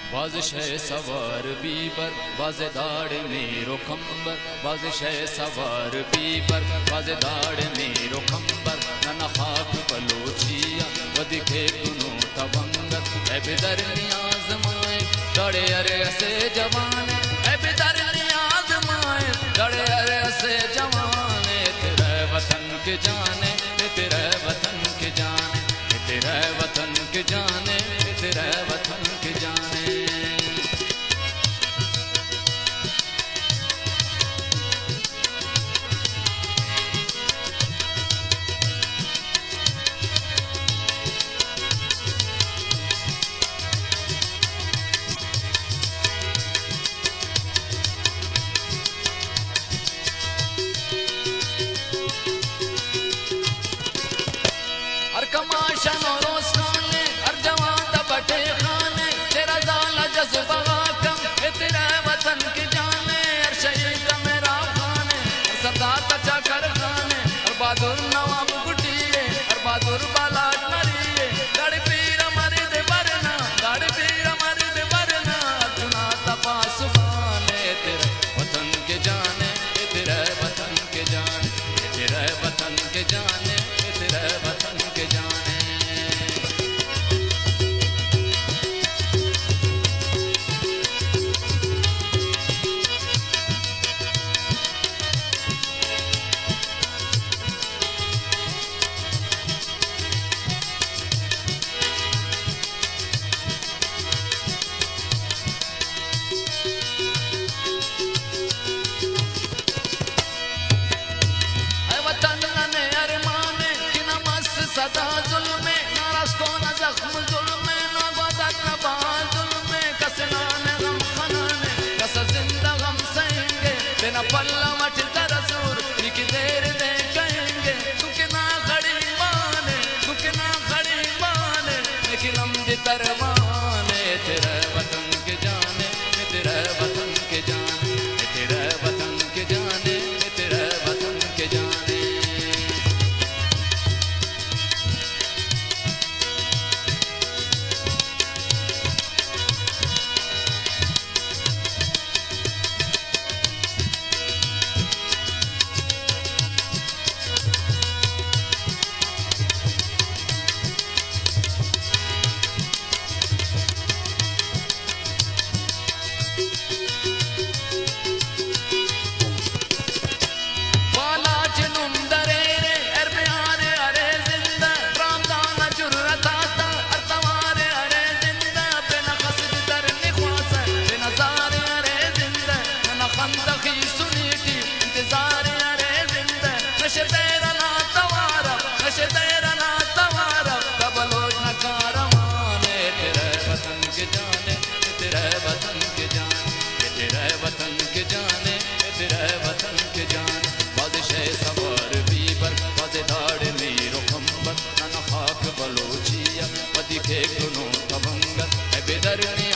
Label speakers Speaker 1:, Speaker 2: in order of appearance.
Speaker 1: बाज़शह सवार बीबर बाज़ेदार मेरो खंबर, बाज़शह सवार बीबर बाज़ेदार मेरो खंबर, नन खाक बलोचिया वदिखे कुनो तवंगत, ऐ बेदर नियाज माए डरे अरे से जवान, ऐ बेदर नियाज माए डरे अरे से जवान, तेरे वतन के जाने तेरे वतन के जाने, तेरे वतन के जाने, तेरे वतन के जाने। कमाशन और रोस्ताने हर जवान दबटे खाने, तेरा ज़ाला जज्बा कम तेरा वतन के जाने, हर शहीद मेरा खाने हर सरदार तचा कर खाने, हर बहादुर नवाब गुटिए हर बहादुर बालाट नरिए, गाड़ी पीर हमारे दे बरना गाड़ी पीर हमारे दे बरना, चुना तपा सुबाने तेरे वतन के जाने, तेरे वतन के जाने, तेरे वतन के जाने, तेरे वतन के जाने। सदा जुल्मे नाराज को न जख्म जुल्मे न गदर न बाल जुल्मे, कसना ने गम खनाने कस जिंदा गम सहेंगे, बिना पल्ला मट तरसूर निकी देर दे कहेंगे, तू के ना खड़ी माने तू के ना खड़ी माने, लेकिन लंबी तरवाने तेरे वतन के जाने, तेरे वतन के जाने, तेरे वतन के जाने, तेरे वतन के जाने। बलोचिया पदिखे कुनो तवंगत, ऐ बेदर